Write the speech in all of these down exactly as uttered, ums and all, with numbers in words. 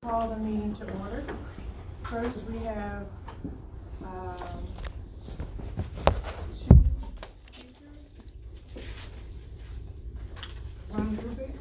call the meeting to order. First, we have um, two speakers. Ron Brubaker.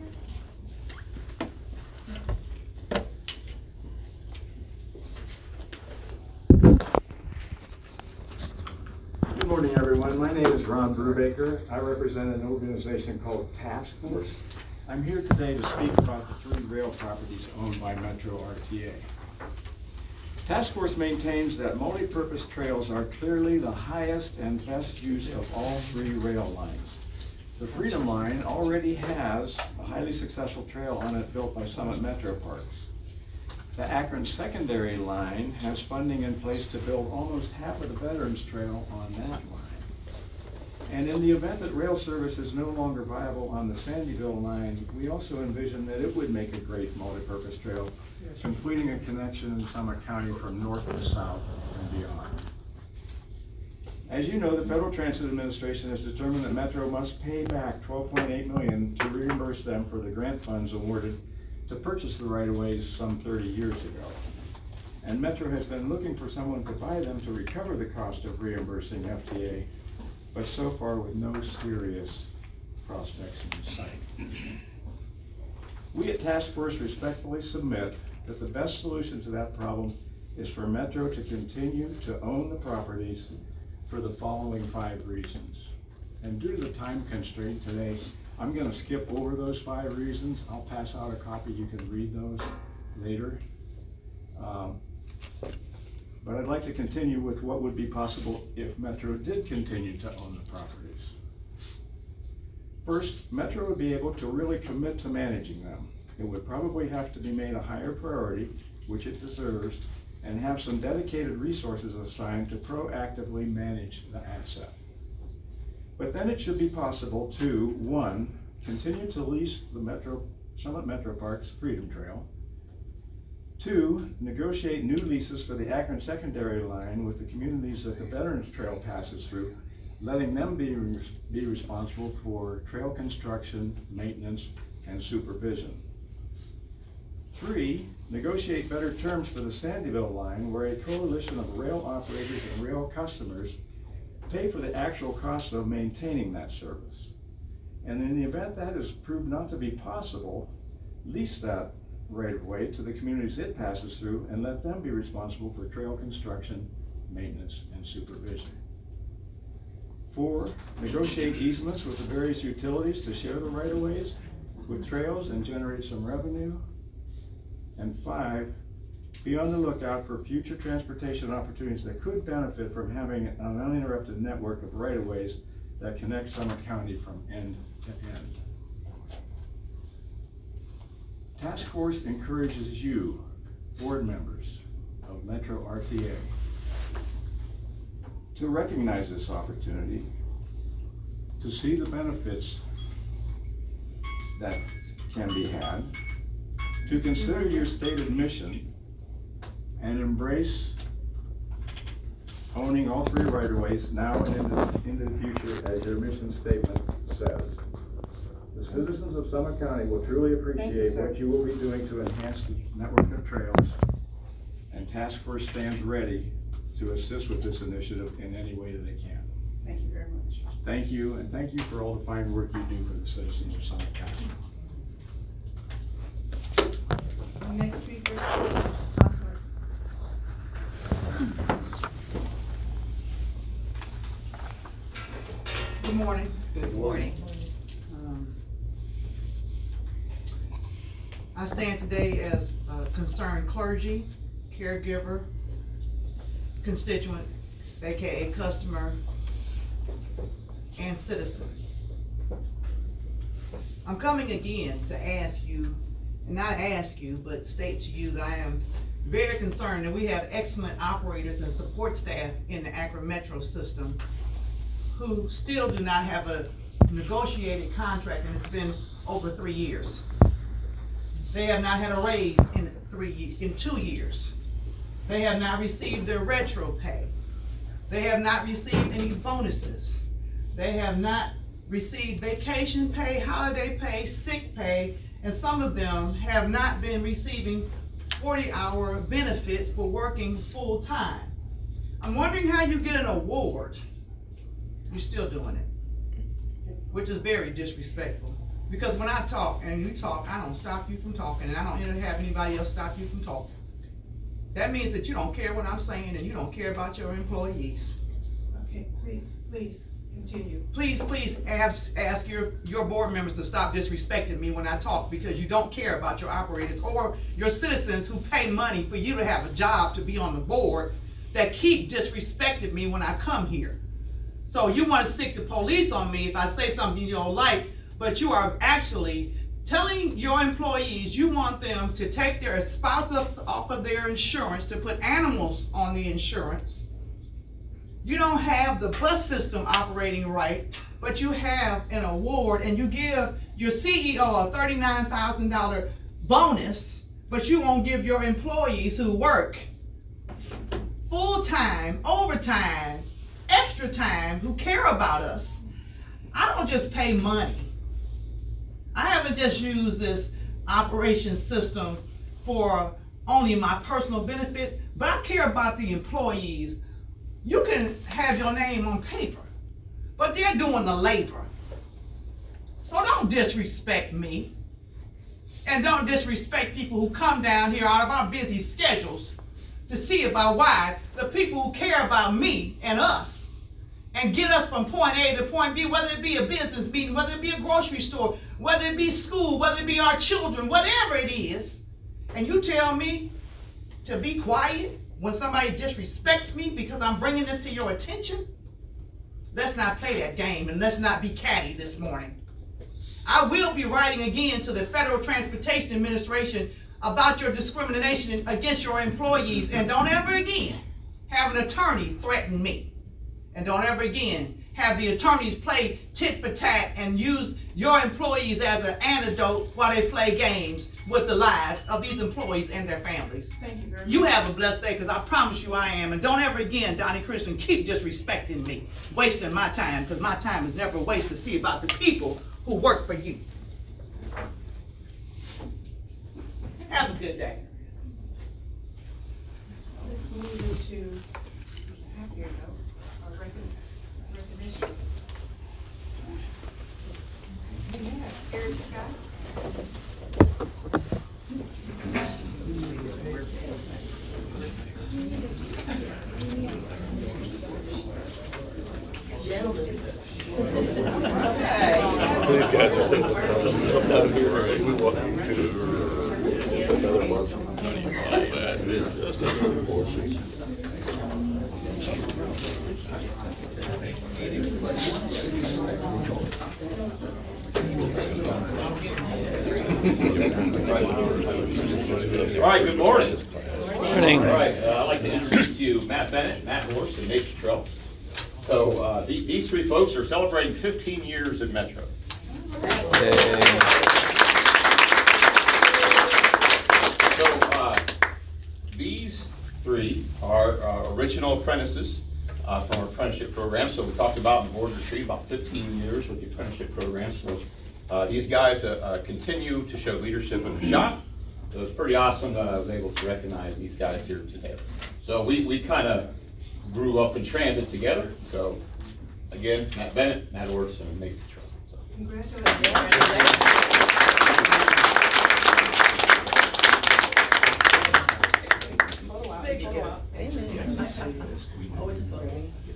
Good morning, everyone. My name is Ron Brubaker. I represent an organization called Task Force. I'm here today to speak about the three rail properties owned by Metro R T A. Task Force maintains that multi-purpose trails are clearly the highest and best use of all three rail lines. The Freedom Line already has a highly successful trail on it built by Summit Metro Parks. The Akron Secondary Line has funding in place to build almost half of the Veterans Trail on that line. And in the event that rail service is no longer viable on the Sandyville line, we also envision that it would make a great multi-purpose trail, completing a connection in Summit County from north to south and beyond. As you know, the Federal Transit Administration has determined that Metro must pay back twelve point eight million dollars to reimburse them for the grant funds awarded to purchase the right-of-ways some thirty years ago. And Metro has been looking for someone to buy them to recover the cost of reimbursing F T A, but so far with no serious prospects in sight. We at Task Force respectfully submit that the best solution to that problem is for Metro to continue to own the properties for the following five reasons. And due to the time constraint today, I'm going to skip over those five reasons. I'll pass out a copy. You can read those later. Um, but I'd like to continue with what would be possible if Metro did continue to own the properties. First, Metro would be able to really commit to managing them. It would probably have to be made a higher priority, which it deserves, and have some dedicated resources assigned to proactively manage the asset. But then it should be possible to, one, continue to lease the Metro, Summit Metro Parks Freedom Trail. Two, negotiate new leases for the Akron Secondary Line with the communities that the Veterans Trail passes through, letting them be, be responsible for trail construction, maintenance, and supervision. Three, negotiate better terms for the Sandyville line, where a coalition of rail operators and rail customers pay for the actual cost of maintaining that service. And in the event that is proved not to be possible, lease that right of way to the communities it passes through and let them be responsible for trail construction, maintenance, and supervision. Four, negotiate easements with the various utilities to share the right of ways with trails and generate some revenue. And five, be on the lookout for future transportation opportunities that could benefit from having an uninterrupted network of right-of-ways that connect Summit County from end to end. Task Force encourages you, board members of Metro R T A, to recognize this opportunity, to see the benefits that can be had, to consider your stated mission, and embrace owning all three right-of-ways now and into, into the future, as your mission statement says. The citizens of Summit County will truly appreciate you, what you will be doing to enhance the network of trails, and Task Force stands ready to assist with this initiative in any way that they can. Thank you very much. Thank you, and thank you for all the fine work you do for the citizens of Summit County. The next speaker, Councilor. Good morning. Good morning. Um, I stand today as a concerned clergy, caregiver, constituent, aka customer, and citizen. I'm coming again to ask you, and not ask you, but state to you that I am very concerned that we have excellent operators and support staff in the Akron Metro system who still do not have a negotiated contract, and it's been over three years. They have not had a raise in three, in two years. They have not received their retro pay. They have not received any bonuses. They have not received vacation pay, holiday pay, sick pay, and some of them have not been receiving forty hour benefits for working full time. I'm wondering how you get an award. You're still doing it, which is very disrespectful. Because when I talk and you talk, I don't stop you from talking, and I don't have anybody else stop you from talking. That means that you don't care what I'm saying and you don't care about your employees. Okay, please, please, continue. Please, please ask, ask your, your board members to stop disrespecting me when I talk, because you don't care about your operators or your citizens who pay money for you to have a job to be on the board that keep disrespecting me when I come here. So you want to stick the police on me if I say something you don't like, but you are actually telling your employees you want them to take their spouses off of their insurance, to put animals on the insurance. You don't have the bus system operating right, but you have an award, and you give your C E O a thirty-nine thousand dollar bonus, but you won't give your employees who work full-time, overtime, extra time, who care about us. I don't just pay money. I haven't just used this operation system for only my personal benefit, but I care about the employees. You can have your name on paper, but they're doing the labor. So don't disrespect me, and don't disrespect people who come down here out of our busy schedules to see about why the people who care about me and us and get us from point A to point B, whether it be a business meeting, whether it be a grocery store, whether it be school, whether it be our children, whatever it is, and you tell me to be quiet when somebody disrespects me because I'm bringing this to your attention? Let's not play that game, and let's not be catty this morning. I will be writing again to the Federal Transportation Administration about your discrimination against your employees, and don't ever again have an attorney threaten me. And don't ever again have the attorneys play tit for tat and use your employees as an antidote while they play games with the lives of these employees and their families. Thank you very much. You have a blessed day, because I promise you I am. And don't ever again, Donnie Christian, keep disrespecting me, wasting my time, because my time is never wasted to see about the people who work for you. Have a good day. Let's move into happier note, our recon- recognition. We have Eric Scott. These guys are thinking come down here and we walk into just another month. That is just another portion. All right, good morning. Morning. All right, uh, I'd like to introduce to you Matt Bennett, Matt Horst, and Nate Trell. So uh, the, these three folks are celebrating fifteen years at Metro. So uh, these three are uh, original apprentices uh, from our apprenticeship program. So we talked about in board retreat about fifteen years with the apprenticeship program. So uh, these guys uh, uh, continue to show leadership in the shop. So it's pretty awesome that I was able to recognize these guys here today. So we, we kind of grew up in transit together. So again, Matt Bennett, Matt Horst, and Nate Trell. So. Congratulations. Big photo op. Always a photo.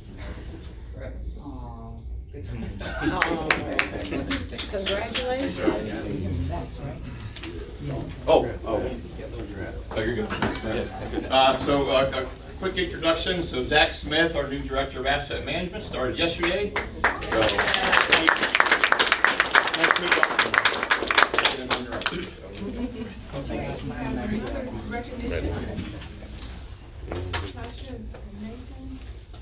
Congratulations. Oh, oh. Oh, you're good. Uh, so, uh, a quick introduction. So, Zach Smith, our new director of asset management, started yesterday. So, nice to meet you. Recognition. Tasha and Nathan.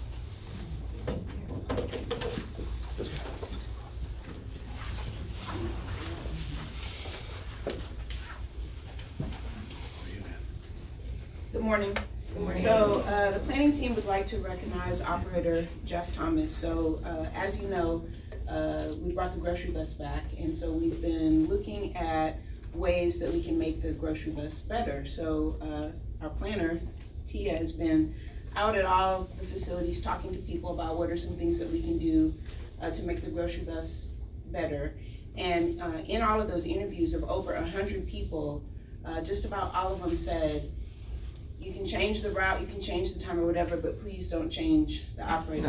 Good morning. So uh, the planning team would like to recognize operator Jeff Thomas. So uh, as you know, uh, we brought the grocery bus back, and so we've been looking at ways that we can make the grocery bus better. So uh, our planner, Tia, has been out at all the facilities talking to people about what are some things that we can do uh, to make the grocery bus better. And uh, in all of those interviews of over a hundred people, uh, just about all of them said, you can change the route, you can change the time or whatever, but please don't change the operator.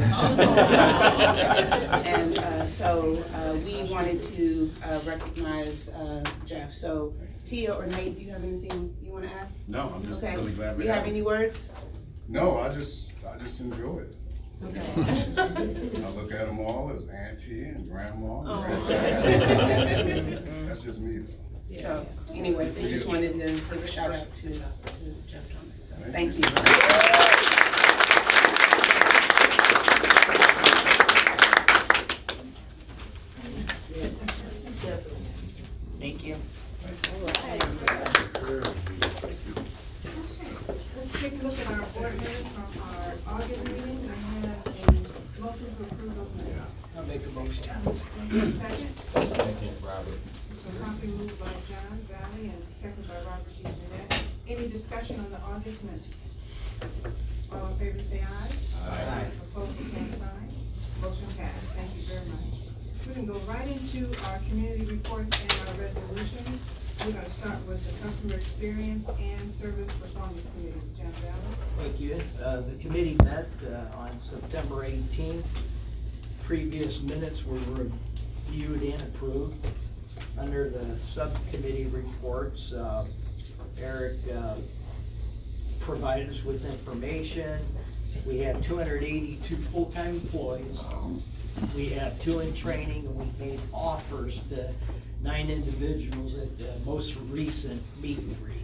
And uh, so uh, we wanted to uh, recognize uh, Jeff. So Tia or Nate, do you have anything you want to add? No, I'm just Okay. really glad Do we you have have it. any words? No, I just, I just enjoy it. Okay. I look at them all as auntie and grandma. and Oh. granddad. That's just me though. So anyway, we just wanted to give a shout out to, to Jeff Thomas. So thank you. Thank you. Let's take a look at our board minutes from our August meeting. I have a motion to approve those minutes. I'll make a motion. Second? Second, Robert. So properly moved by John Valley and second by Robert G. Jeanette. Any discussion on the August minutes? All in favor say aye. Aye. Opposed, the same sign. Motion passed. Thank you very much. We can go right into our community reports and our resolutions. We're gonna start with the customer experience and service performance committee. John Valley? Thank you. Uh, the committee met, uh, on September eighteenth. Previous minutes were reviewed and approved. Under the subcommittee reports, uh, Eric, uh, provided us with information. We have two hundred eighty-two full-time employees. We have two in training, and we made offers to nine individuals at the most recent meet and greet.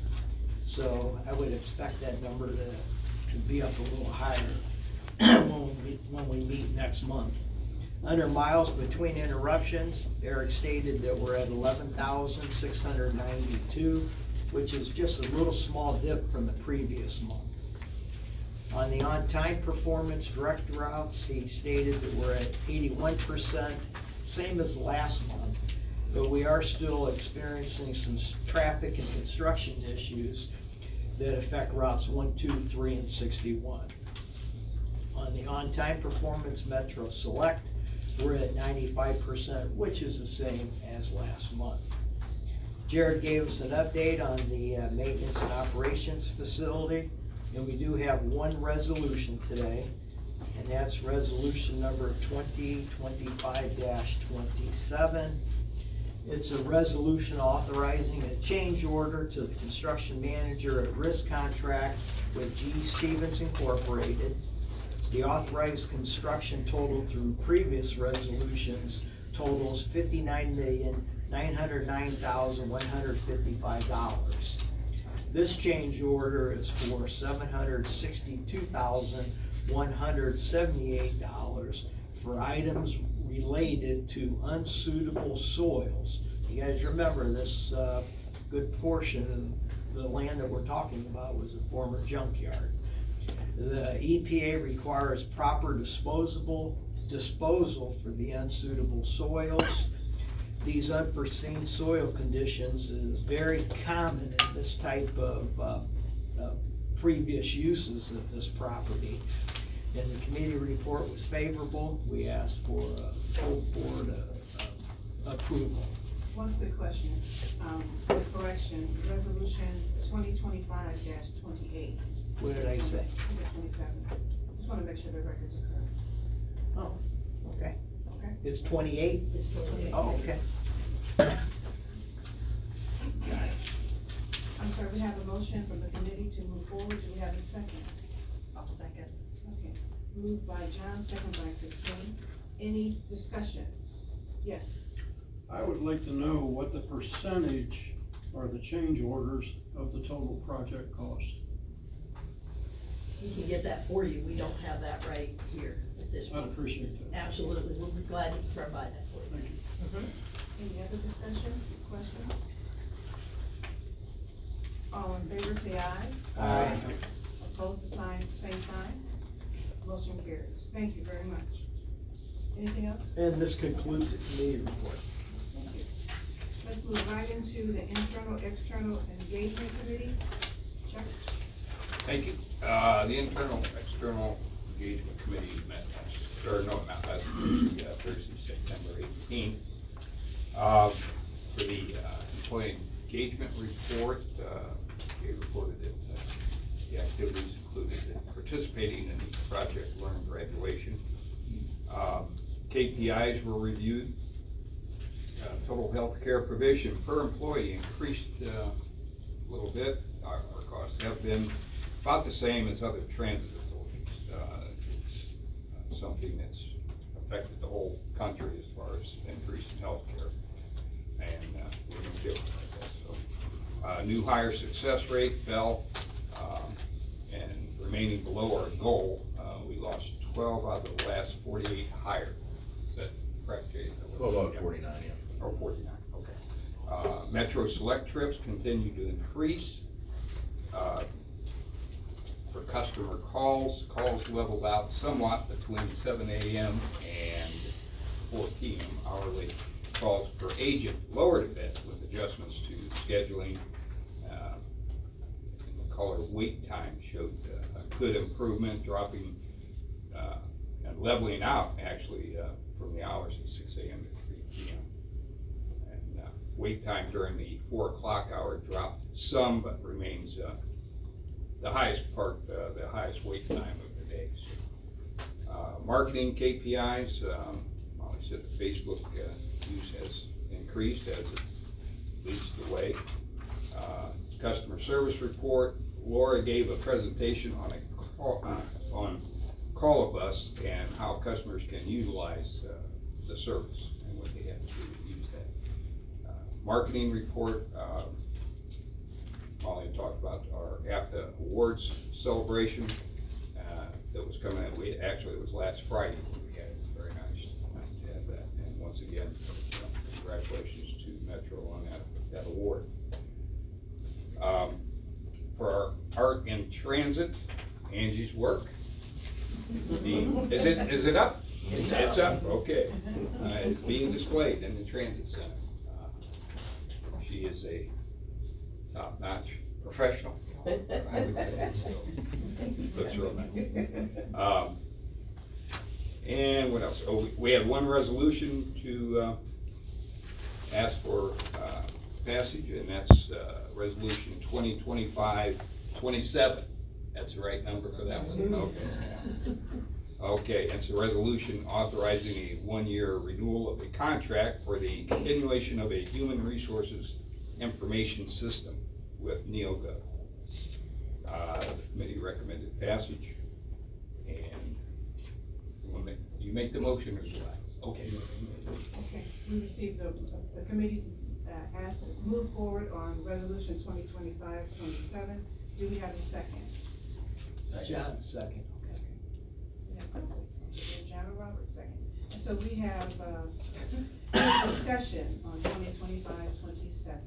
So I would expect that number to, to be up a little higher when we, when we meet next month. Under miles between interruptions, Eric stated that we're at eleven thousand six hundred ninety-two, which is just a little small dip from the previous month. On the on-time performance direct routes, he stated that we're at eighty-one percent, same as last month, but we are still experiencing some s- traffic and construction issues that affect routes one, two, three, and sixty-one. On the on-time performance Metro Select, we're at ninety-five percent, which is the same as last month. Jared gave us an update on the uh, maintenance and operations facility, and we do have one resolution today, and that's resolution number twenty twenty-five dash twenty-seven. It's a resolution authorizing a change order to the construction manager at risk contract with G. Stevens Incorporated. The authorized construction total through previous resolutions totals fifty-nine million nine hundred nine thousand one hundred fifty-five dollars. This change order is for seven hundred sixty-two thousand one hundred seventy-eight dollars for items related to unsuitable soils. You guys remember this, uh, good portion of the land that we're talking about was a former junkyard. The E P A requires proper disposable, disposal for the unsuitable soils. These unforeseen soil conditions is very common in this type of, uh, uh, previous uses of this property. And the committee report was favorable. We asked for a full board uh, uh, approval. One quick question, um, correction, resolution twenty twenty-five dash twenty-eight. What did I say? Is it twenty-seven? Just wanna make sure the records are correct. Oh, okay. Okay. It's twenty-eight? It's totally. Oh, okay. I'm sorry, we have a motion from the committee to move forward. Do we have a second? I'll second. Okay. Moved by John, second by Christine. Any discussion? Yes. I would like to know what the percentage are the change orders of the total project cost. We can get that for you. We don't have that right here at this I'd point. appreciate that. Absolutely. We'll be glad to provide that for you. Thank you. Any other discussion, questions? All in favor, say aye. Aye. Opposed, the sign, same sign. Motion carries. Thank you very much. Anything else? And this concludes the committee report. Thank you. Let's move right into the internal, external engagement committee. Chuck? Thank you. Uh, the internal, external engagement committee met last, or no, not last Thursday, uh, Thursday, September eighteenth. Uh, for the, uh, employee engagement report, uh, they reported that, uh, the activities included participating in the Project Learn graduation. Um, K P Is were reviewed. Uh, total health care provision per employee increased, uh, a little bit. Our, our costs have been about the same as other transit authorities. Uh, it's uh, something that's affected the whole country as far as increase in healthcare, and uh, we're no different like that. So, uh, new hire success rate fell, um, and remaining below our goal. Uh, we lost twelve out of the last forty-eight hires. Is that correct, Jay? Twelve out of forty-nine, yeah. Or forty-nine, okay. Uh, Metro Select trips continue to increase. Uh, For customer calls, calls leveled out somewhat between seven A M and four P M Hourly calls per agent lowered a bit with adjustments to scheduling. Uh, and the caller wait time showed uh, a good improvement, dropping uh, and leveling out actually uh, from the hours at six A M to three P M And uh, wait time during the four o'clock hour dropped some, but remains uh, the highest part, uh, the highest wait time of the day. So, uh, marketing K P Is, um, Molly said the Facebook uh, use has increased as it leads the way. Uh, customer service report, Laura gave a presentation on a call, uh, on Call-A-Bus and how customers can utilize uh, the service and what they have to do to use that. Uh, marketing report, uh, Molly talked about our APTA Awards celebration uh, that was coming out. We actually, it was last Friday. We had it. It was very nice to have that. And once again, you know, congratulations to Metro on that, that award. Um, for our art in transit, Angie's work. The, is it is it up? It's, it's up. Okay. Uh, it's being displayed in the transit center. Uh, she is a top-notch professional, I would say. So it's real nice. Um, and what else? Oh, we, we had one resolution to uh, ask for uh, passage, and that's uh, resolution twenty twenty-five twenty-seven. That's the right number for that one? Okay. Okay, it's a resolution authorizing a one-year renewal of a contract for the continuation of a human resources information system with NeoGov. Uh, the committee recommended passage, and you, want to make, you make the motion or do I? Okay. Okay, we received the, the committee uh, asked to move forward on resolution twenty twenty-five twenty-seven. Do we have a second? John, second. John or Robert, second. And so we have uh, discussion on twenty twenty-five twenty-seven.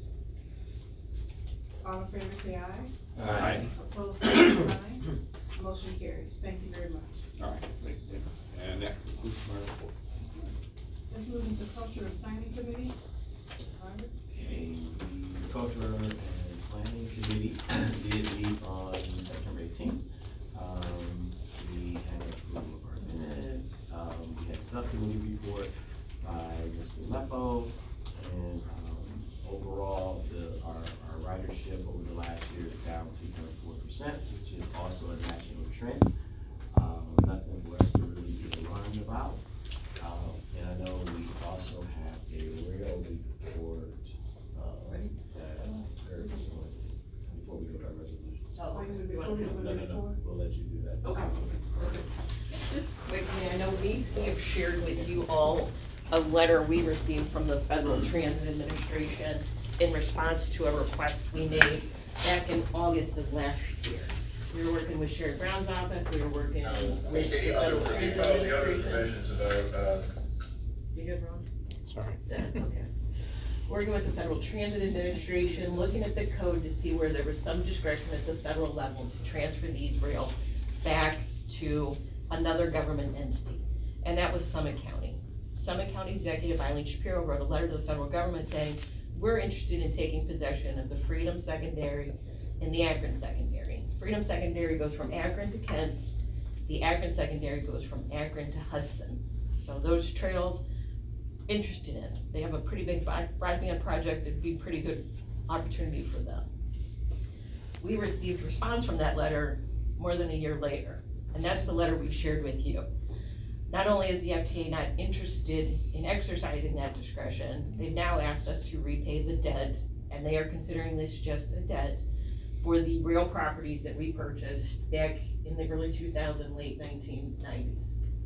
All in favor say aye. Aye. Opposed, same sign. Motion carries. Thank you very much. All right, thank you. And that concludes my report. Let's move into culture and planning committee. Robert? Okay, the Culture and Planning Committee did meet on September eighteenth. Um, we had approval of our minutes. Um, we had a subcommittee report by Mister Lepo, and um, overall, the, our, our ridership over the last year is down two point four percent, which is also a national trend. Um, nothing for us to really be alarmed about. Um, and I know we also have a rail report uh, that Eric is going to, before we go to our resolution. Oh, Wait a minute, you before wanna we do go No, no, to no, four? we'll let you do that. Okay. Just quickly, I know we, we have shared with you all a letter we received from the Federal Transit Administration in response to a request we made back in August of last year. We were working with Sherry Brown's office, we were working with the Federal Transit Administration. You good, Ron? Sorry. That's okay. Working with the Federal Transit Administration, looking at the code to see where there was some discretion at the federal level to transfer these rail back to another government entity, and that was Summit County. Summit County Executive Eileen Shapiro wrote a letter to the federal government saying, we're interested in taking possession of the Freedom Secondary and the Akron Secondary. Freedom Secondary goes from Akron to Kent. The Akron Secondary goes from Akron to Hudson. So those trails, interested in. They have a pretty big broadband project. It'd be a pretty good opportunity for them. We received response from that letter more than a year later, and that's the letter we shared with you. Not only is the F T A not interested in exercising that discretion, they've now asked us to repay the debt, and they are considering this just a debt for the rail properties that we purchased back in the early two thousands, late nineteen nineties.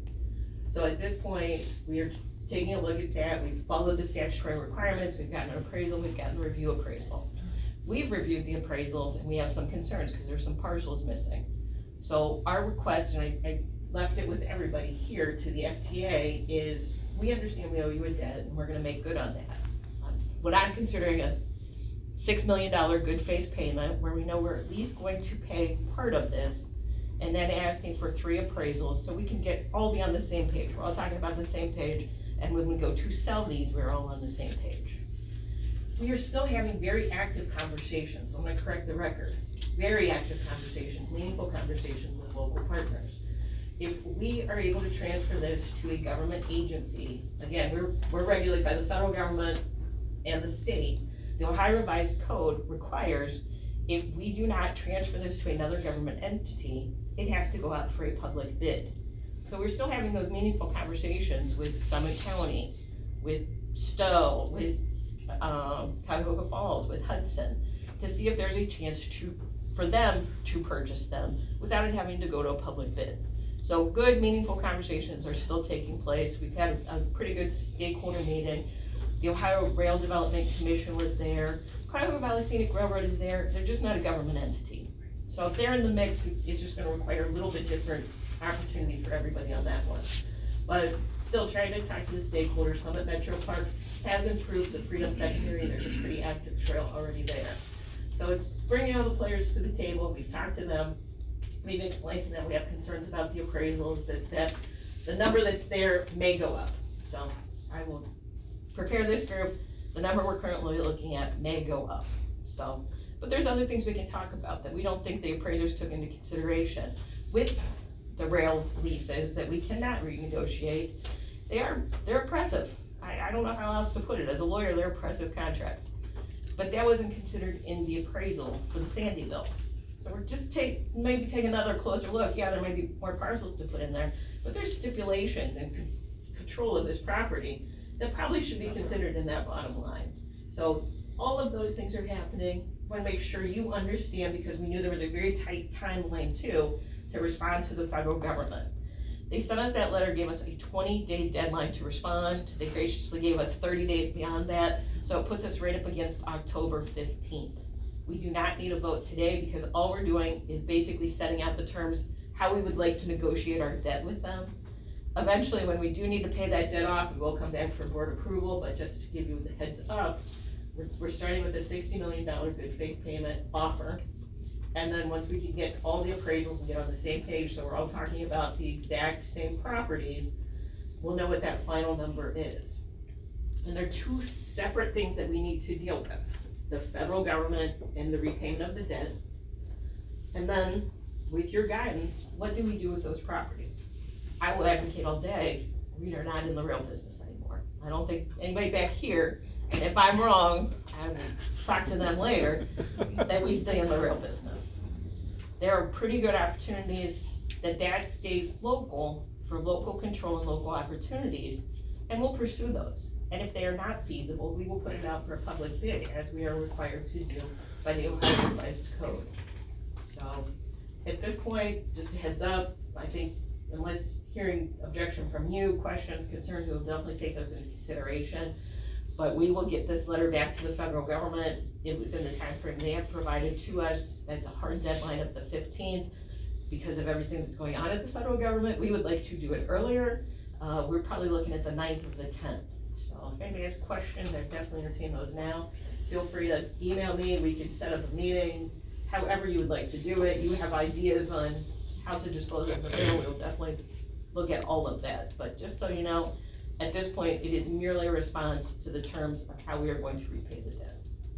So at this point, we are taking a look at that. We've followed the statutory requirements. We've gotten an appraisal. We've gotten a review appraisal. We've reviewed the appraisals, and we have some concerns because there's some parcels missing. So our request, and I, I left it with everybody here to the F T A, is we understand we owe you a debt, and we're gonna make good on that. Um, What I'm considering a six million dollar good faith payment, where we know we're at least going to pay part of this, and then asking for three appraisals, so we can get, all be on the same page. We're all talking about the same page, and when we go to sell these, we're all on the same page. We are still having very active conversations, so I'm gonna correct the record. Very active conversations, meaningful conversations with local partners. If we are able to transfer this to a government agency, again, we're, we're regulated by the federal government and the state. The Ohio Revised Code requires, if we do not transfer this to another government entity, it has to go out for a public bid. So we're still having those meaningful conversations with Summit County, with Stowe, with um, Cuyahoga Falls, with Hudson, to see if there's a chance to, for them to purchase them without it having to go to a public bid. So good, meaningful conversations are still taking place. We've had a, a pretty good stakeholder meeting. The Ohio Rail Development Commission was there. Cuyahoga Valley Scenic Railroad is there. They're just not a government entity. So if they're in the mix, it's, it's just gonna require a little bit different opportunity for everybody on that one. But still trying to talk to the stakeholders. Summit Metro Park has improved the Freedom Secondary. There's a pretty active trail already there. So it's bringing all the players to the table. We've talked to them. We've explained to them we have concerns about the appraisals, that, that the number that's there may go up. So I will prepare this group. The number we're currently looking at may go up. So, but there's other things we can talk about that we don't think the appraisers took into consideration. With the rail leases that we cannot renegotiate, they are, they're oppressive. I, I don't know how else to put it. As a lawyer, they're oppressive contracts. But that wasn't considered in the appraisal for the Sandyville. So we're just take, maybe take another closer look. Yeah, there may be more parcels to put in there, but there's stipulations and c- control of this property that probably should be considered in that bottom line. So all of those things are happening. I wanna make sure you understand, because we knew there was a very tight timeline too, to respond to the federal government. They sent us that letter, gave us a twenty day deadline to respond. They graciously gave us thirty days beyond that. So it puts us right up against October fifteenth. We do not need a vote today, because all we're doing is basically setting out the terms, how we would like to negotiate our debt with them. Eventually, when we do need to pay that debt off, we will come back for board approval, but just to give you the heads up, we're, we're starting with a sixty million dollar good faith payment offer. And then once we can get all the appraisals and get on the same page, so we're all talking about the exact same properties, we'll know what that final number is. And there are two separate things that we need to deal with: the federal government and the repayment of the debt. And then, with your guidance, what do we do with those properties? I will advocate all day, we are not in the rail business anymore. I don't think anybody back here, and if I'm wrong, I will talk to them later, that we stay in the rail business. There are pretty good opportunities that that stays local, for local control and local opportunities, and we'll pursue those. And if they are not feasible, we will put it out for a public bid, as we are required to do by the Ohio Revised Code. So, at this point, just a heads up, I think unless hearing objection from you, questions, concerns, we'll definitely take those into consideration. But we will get this letter back to the federal government within the time frame they have provided to us. That's a hard deadline of the fifteenth. Because of everything that's going on at the federal government, we would like to do it earlier. Uh, we're probably looking at the ninth or the tenth. So if anybody has questions, I definitely entertain those now. Feel free to email me, we can set up a meeting, however you would like to do it. You have ideas on how to dispose of the rail, we'll definitely look at all of that. But just so you know, At this point, it is merely a response to the terms of how we are going to repay the debt.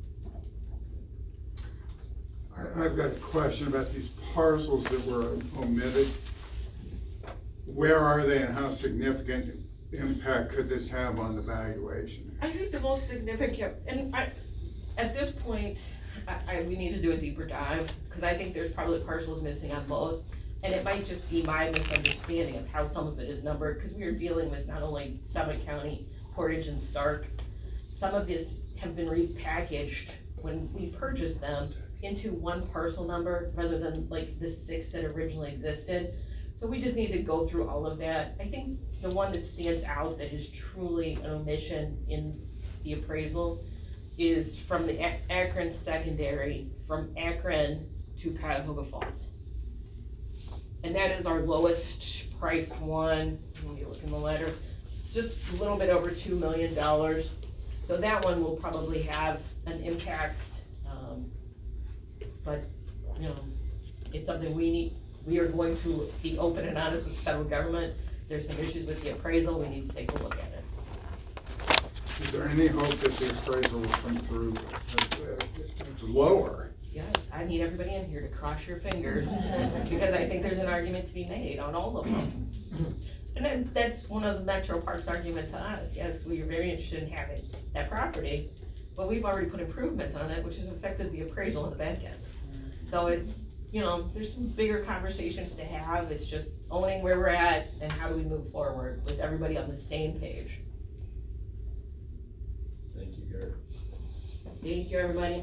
I, I've got a question about these parcels that were omitted. Where are they and how significant impact could this have on the valuation? I think the most significant, and I, at this point, I, I, we need to do a deeper dive, because I think there's probably parcels missing on most, and it might just be my misunderstanding of how some of it is numbered, because we are dealing with not only Summit County, Portage and Stark. Some of this have been repackaged when we purchased them into one parcel number, rather than like the six that originally existed. So we just need to go through all of that. I think the one that stands out that is truly an omission in the appraisal is from the Ak- Akron secondary, from Akron to Cuyahoga Falls. And that is our lowest priced one. Let me look in the letter. It's just a little bit over two million dollars. So that one will probably have an impact. Um, but, you know, it's something we need. We are going to be open and honest with the federal government. There's some issues with the appraisal. We need to take a look at it. Is there any hope that the appraisal will come through uh, uh, lower? Yes, I need everybody in here to cross your fingers, because I think there's an argument to be made on all of them. And then that's one of the Metro Park's argument to us. Yes, we are very interested in having that property, but we've already put improvements on it, which has affected the appraisal on the back end. So it's, you know, there's some bigger conversations to have. It's just owning where we're at and how do we move forward with everybody on the same page. Thank you, Gert. Thank you, everybody.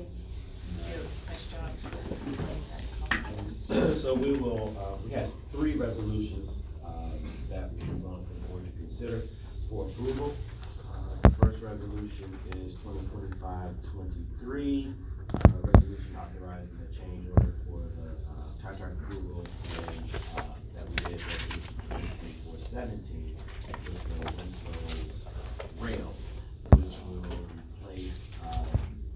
So we will, uh, we had three resolutions, um, that we move on for the board to consider for approval. Uh, the first resolution is twenty twenty-five twenty-three, uh, resolution authorizing the change order for the, uh, contract approval and, uh, that we did, resolution twenty twenty-four seventeen with the Winslow Rail, which will replace, um,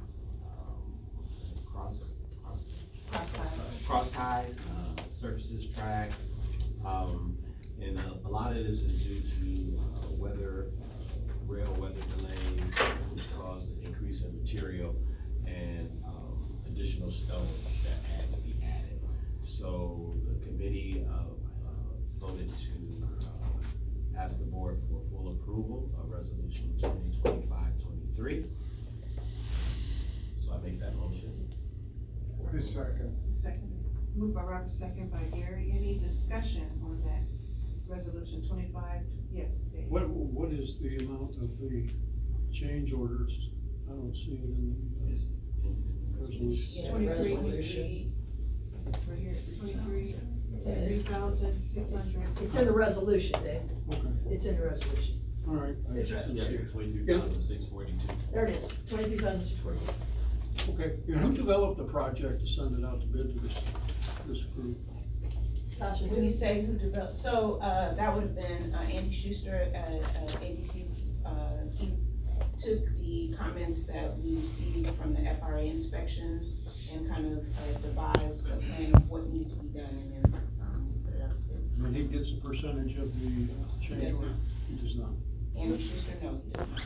um, cross, cross, Cross ties. cross ties, uh, surfaces, tracks, um, and a, a lot of this is due to, uh, weather, uh, rail weather delays, which caused an increase in material and, um, additional stone that had to be added. So the committee, uh, uh, voted to, uh, ask the board for full approval of resolution twenty twenty-five twenty-three. So I make that motion. A second. Second, moved by Robert, second by Gary. Any discussion on that resolution twenty-five? Yes, Dave. What, what is the amount of the change orders? I don't see it in the, Yes. uh, resolution. Yeah, Twenty-three. resolution. Right here, twenty-three, three thousand, six hundred. It's in the resolution, Dave. Okay, It's in the resolution. all right. I It's just right. didn't see Yeah, it. twenty-three thousand six forty-two. There it is, twenty-three thousand six forty. Okay, and who developed the project to send it out to bid to this, this group? Tasha, When you say who developed, so, uh, that would have been, uh, Andy Schuster at, at A B C. Uh, he took the comments that we received from the F R A inspection and kind of, uh, devised a plan of what needed to be done, and then, um, put it out to bid. And he gets a percentage of the uh, change Yes, order? ma'am. He does not. Andy Schuster, no, he does not.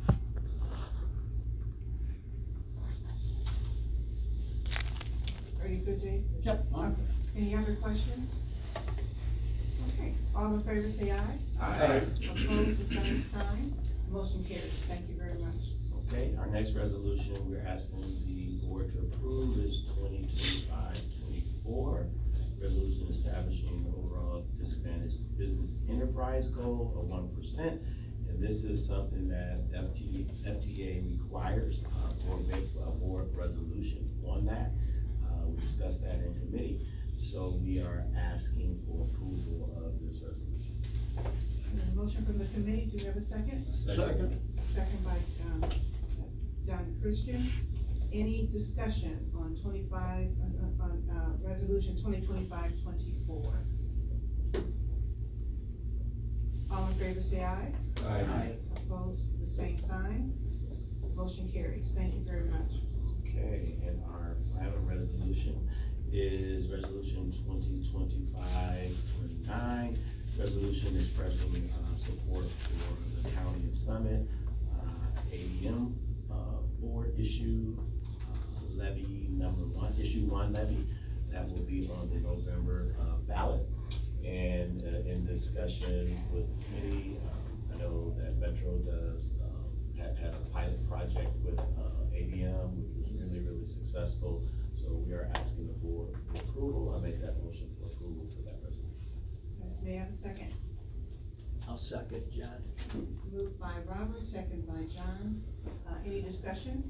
Are you good, Dave? Yep. Okay. Any other questions? Okay, all in favor say aye. Aye. Opposed, the same sign. Motion carries. Thank you very much. Okay, our next resolution we're asking the board to approve is twenty twenty-five twenty-four. Resolution establishing the overall disadvantaged business enterprise goal of one percent. And this is something that F T, F T A requires, uh, for a big, uh, board resolution on that. Uh, we discussed that in committee, so we are asking for approval of this resolution. There's a motion from the committee. Do we have a second? Second. Second by, um, John Christian. Any discussion on twenty-five, on, on, uh, resolution twenty twenty-five twenty-four? All in favor say aye. Aye. Opposed, the same sign. Motion carries. Thank you very much. Okay, and our final resolution is resolution twenty twenty-five twenty-nine, resolution expressing, uh, support for the county of Summit, uh, A D M, uh, board issue, uh, levy number one, issue one levy, that will be on the November, uh, ballot. And, uh, in discussion with the committee, um, I know that Metro does, um, had, had a pilot project with, uh, A D M, which was really, really successful. So we are asking the board for approval. I make that motion for approval for that resolution. Yes, may I have a second? I'll second, John. Moved by Robert, second by John. Uh, any discussion?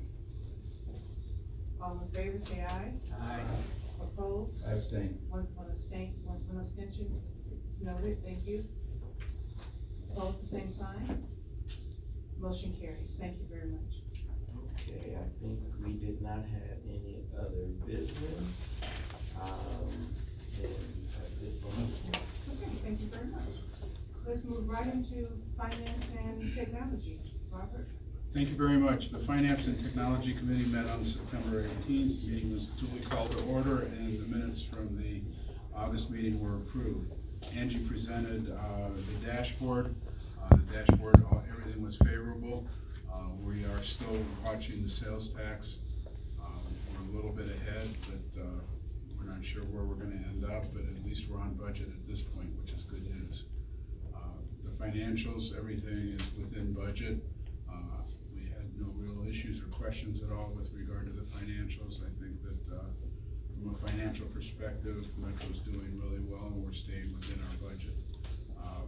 All in favor, say aye. Aye. Opposed? I abstain. One, one abstain, one, one abstention. It's noted, thank you. Opposed, the same sign. Motion carries. Thank you very much. Okay, I think we did not have any other business. Um, and that's it for me. Okay, thank you very much. Let's move right into finance and technology. Robert? Thank you very much. The Finance and Technology Committee met on September eighteenth. The meeting was duly called to order, and the minutes from the August meeting were approved. Angie presented uh, the dashboard. Uh, the dashboard, all, everything was favorable. Uh, we are still watching the sales tax. Um, we're a little bit ahead, but uh, we're not sure where we're going to end up, but at least we're on budget at this point, which is good news. Uh, the financials, everything is within budget. Uh, we had no real issues or questions at all with regard to the financials. I think that uh, from a financial perspective, Metro's doing really well, and we're staying within our budget. Uh,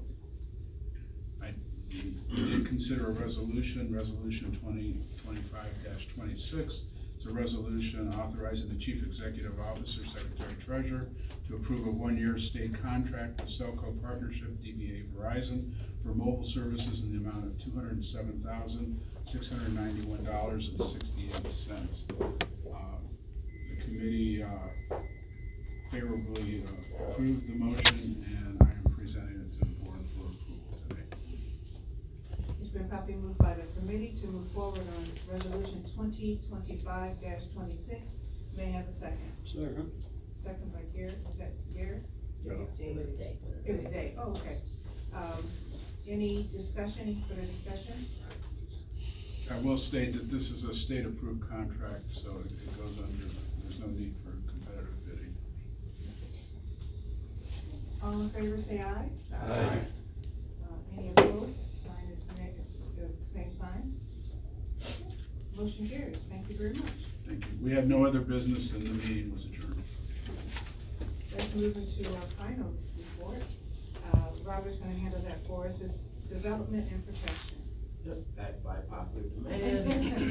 I We did consider a resolution, resolution twenty twenty-five dash twenty-six. It's a resolution authorizing the Chief Executive Officer, Secretary Treasurer, to approve a one-year state contract with Selco Partnership, D B A Verizon, for mobile services in the amount of two hundred seven thousand, six hundred ninety-one dollars and sixty-eight cents. Uh, the committee uh, favorably uh, approved the motion, and I am presenting it to the board for approval today. It's been properly moved by the committee to move forward on resolution twenty twenty-five dash twenty-six. May I have a second? Second. Second by Garrett. Is that Garrett? It was Dave. It was Dave. Oh, okay. Um, any discussion, any further discussion? I will state that this is a state-approved contract, so it it goes under, there's no need for competitive bidding. All in favor, say aye. Aye. Uh, any opposed? Sign is next, the same sign. Motion carries. Thank you very much. Thank you. We have no other business, and the meeting was adjourned. Let's move into our final report. Uh, Robert's gonna handle that for us. It's development and protection. Yep, backed by popular demand.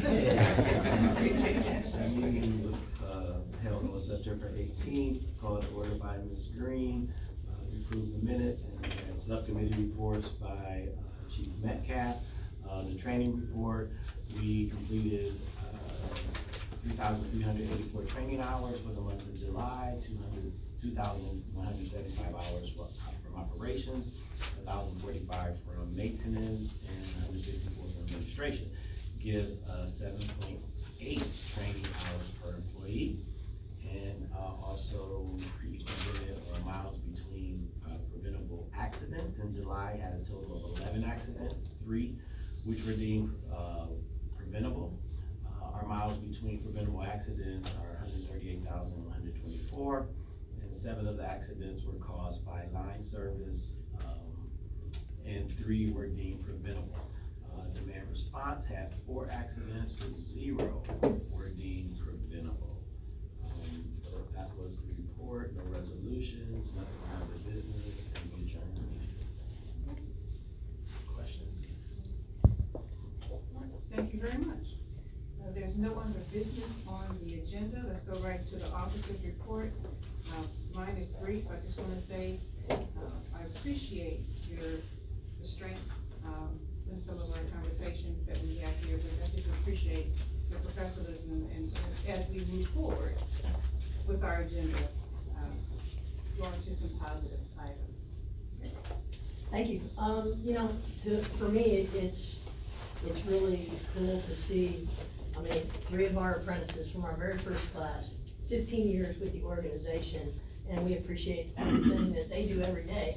The meeting was, uh, held on September eighteenth, called to order by Miz Green. Uh, we approved the minutes, and we had subcommittee reports by, uh, Chief Metcalf. Uh, the training report, we completed, uh, three thousand three hundred eighty-four training hours for the month of July, two hundred, two thousand one hundred seventy-five hours for, from operations, one thousand forty-five from maintenance, and one hundred sixty-four from administration. Gives us seven point eight training hours per employee. And uh, also we prevented or miles between uh, preventable accidents. In July, had a total of eleven accidents, three which were deemed uh, preventable. Uh, our miles between preventable accidents are one hundred thirty-eight thousand one hundred twenty-four, and seven of the accidents were caused by line service, um, and three were deemed preventable. Uh, demand response had four accidents, with zero were deemed preventable. Um, so that was the report, no resolutions, nothing out of the business, and we adjourned the meeting. Questions? Thank you very much. Uh, there's no other business on the agenda. Let's go right to the officer's report. Uh, mine is brief. I just want to say uh, I appreciate your restraint um, in some of our conversations that we have here. But I just appreciate your professionalism and, and as we move forward with our agenda, um, going to some positive items. Okay. Thank you. Um, you know, to, for me, it, it's, it's really cool to see, I mean, three of our apprentices from our very first class, fifteen years with the organization, and we appreciate everything that they do every day.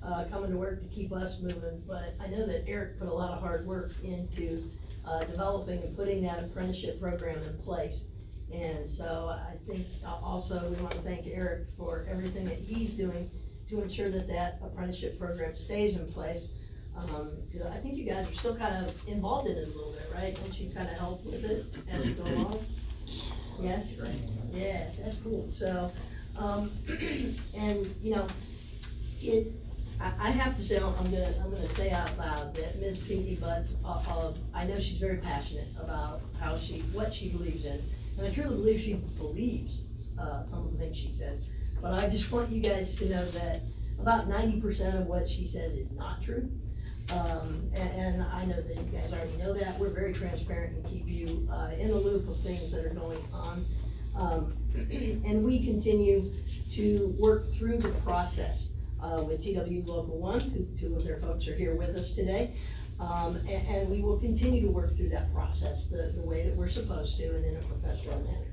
uh, coming to work to keep us moving, but I know that Eric put a lot of hard work into, uh, developing and putting that apprenticeship program in place. And so I think also we want to thank Eric for everything that he's doing to ensure that that apprenticeship program stays in place. Um, cause I think you guys are still kind of involved in it a little bit, right? Don't you kind of help with it as you go along? Yeah? Yeah, that's cool. So, um, and you know, it, I, I have to say, I'm gonna, I'm gonna say out loud that Miz Pinky Butts, uh, uh, I know she's very passionate about how she, what she believes in. And I truly believe she believes, uh, some of the things she says. But I just want you guys to know that about ninety percent of what she says is not true. Um, and, and I know that you guys already know that. We're very transparent and keep you, uh, in the loop of things that are going on. Um, and we continue to work through the process, uh, with T W Local One, who two of their folks are here with us today. Um, and, and we will continue to work through that process the, the way that we're supposed to and in a professional manner.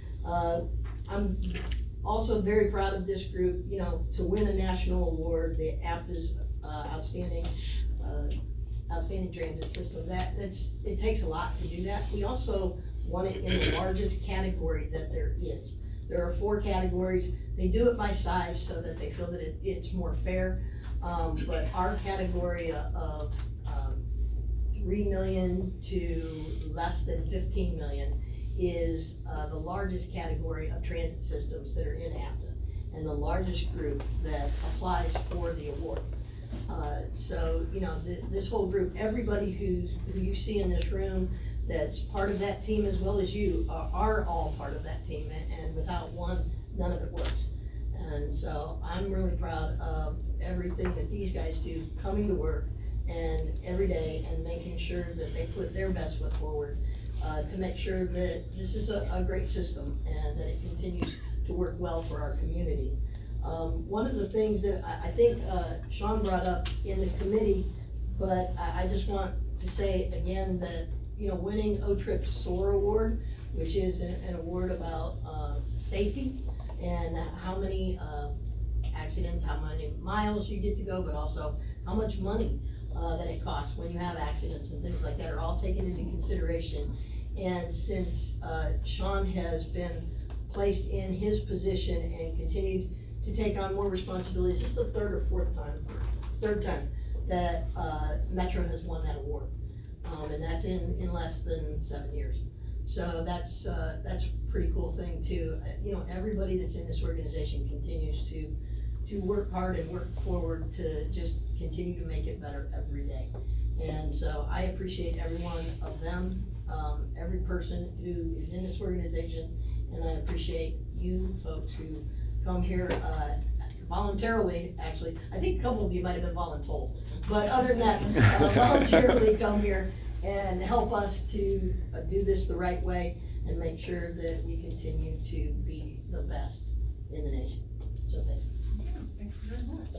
Uh, I'm also very proud of this group, you know, to win a national award, the APTA's uh, Outstanding uh, Outstanding Transit System. That, that's, it takes a lot to do that. We also won it in the largest category that there is. There are four categories. They do it by size so that they feel that it, it's more fair. Um, but our category of um, three million to less than fifteen million is uh, the largest category of transit systems that are in APTA and the largest group that applies for the award. Uh, so, you know, th this whole group, everybody who, who you see in this room that's part of that team as well as you are, are all part of that team, and, and without one, none of it works. And so I'm really proud of everything that these guys do, coming to work and every day and making sure that they put their best foot forward uh, to make sure that this is a, a great system and that it continues to work well for our community. Um, one of the things that I, I think uh, Sean brought up in the committee, but I, I just want to say again that, you know, winning O T R I P's SOAR Award, which is an, an award about uh, safety and how many uh, accidents, how many miles you get to go, but also how much money uh, that it costs when you have accidents and things like that are all taken into consideration. And since uh, Sean has been placed in his position and continued to take on more responsibilities, this is the third or fourth time, third time that uh, Metro has won that award. Um, and that's in, in less than seven years. So that's, uh, that's a pretty cool thing too. You know, everybody that's in this organization continues to, to work hard and work forward to just continue to make it better every day. And so I appreciate every one of them, um, every person who is in this organization, and I appreciate you folks who come here, uh, voluntarily, actually. I think a couple of you might have been voluntold, but other than that, uh, voluntarily come here and help us to uh, do this the right way and make sure that we continue to be the best in the nation. So thank you. Yeah, thank you very much.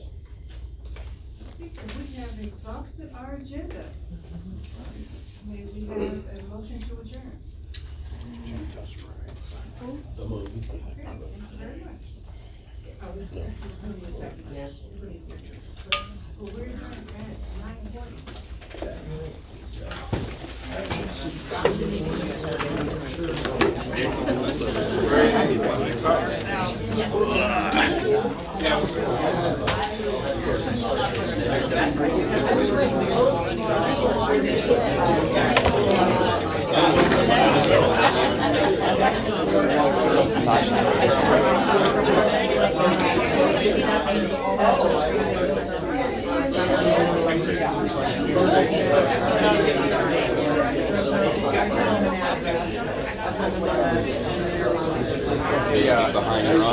I think that we have exhausted our agenda. May we have a motion to adjourn? Cool. So moved. Okay, thank you very much. Oh, we we need a second. Yes. Well, we're adjourned at nine forty. Yeah, behind your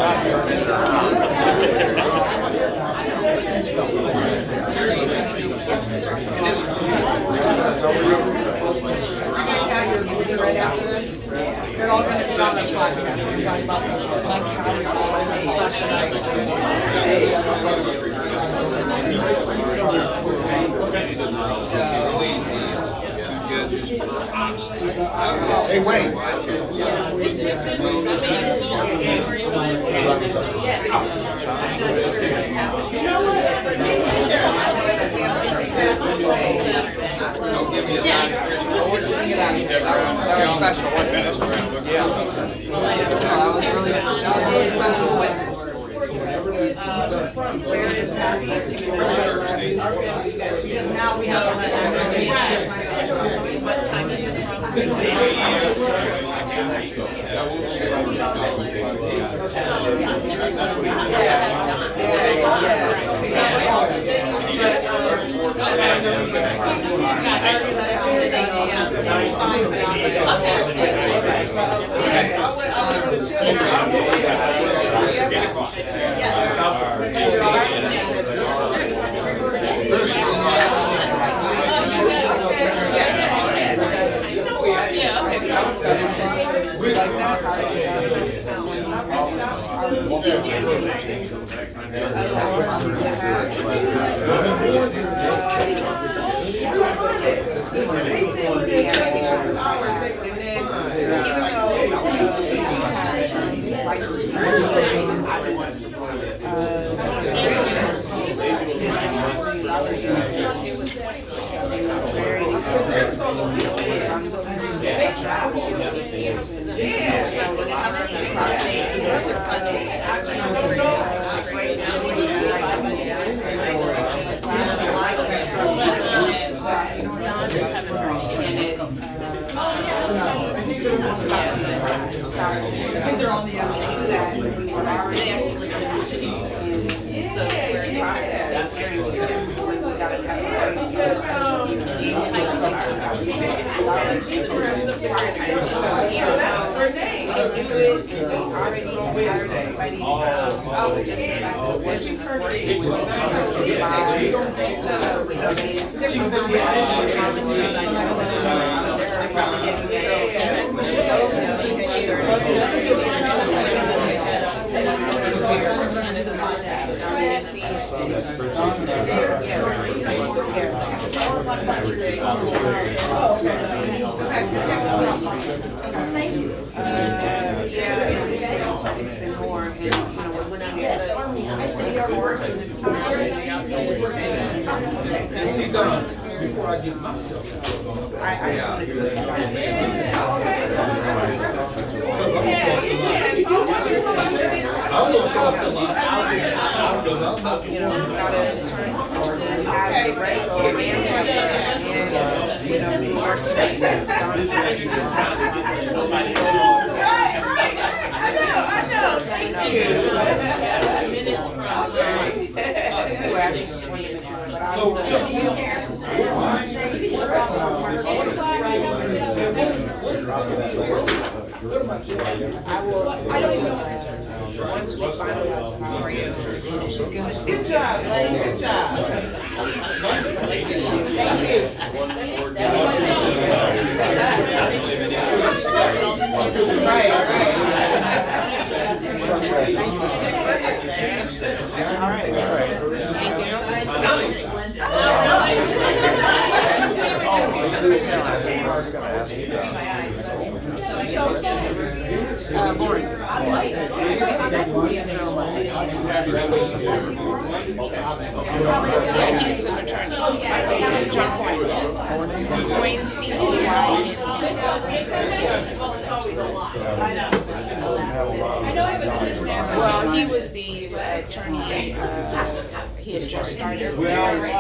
Right after this, they're all gonna be on the podcast, we're talking about Hey, Wayne. Yeah. Don't give me a non-traditional award. That was special, wasn't it? Yeah. I was really, that was really special witness. Because now we have to let them know. What time is it? Before I get myself, I, I just want to do this. I'm gonna cross the line. Because I'm not the one. Okay, right, so Amanda and, you know, we work today. I know, I know, thank you. So, Chuck, what about you? I will, I don't know. Once we finalize tomorrow. Good job, Lane, good job. Thank you. Right, right. All right, all right. Anything Uh, Lauren. Yeah, he's an attorney. John Coyne. Coyne, C O Y N. Well, he was the attorney, uh, he had just started. We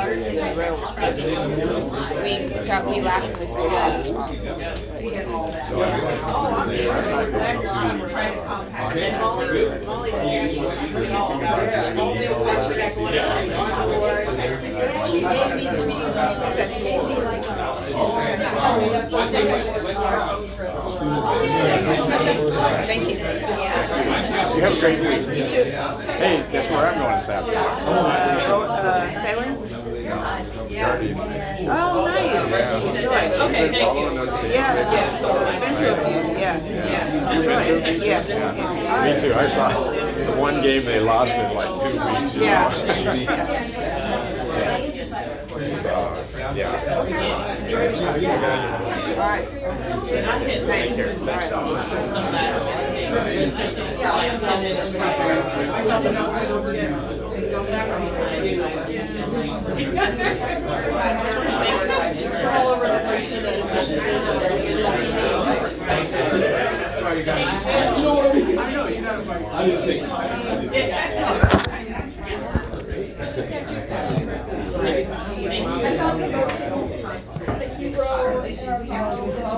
tell, we laughingly say it's his fault. He had all that. Oh, I'm sure. We're trying to compact it. Molly, Molly, actually all about it. All this extra going on board. She gave me the meeting, she gave me like a. Thank you. You have a great week. You too. Hey, guess where I'm going this afternoon? Uh, Salem? Yeah. Oh, nice. Enjoy. Okay, thank you. Yeah, yeah. Been to a few, yeah, yeah. Enjoy. Yeah. Yeah. Me too. I saw the one game they lost in like two weeks. you Yeah. know. Uh, yeah. Enjoy yourself. All right. And I hit Thanks. some last minute things. Like ten minutes prior. You know what I mean? I know, you know. I didn't think. Thank you.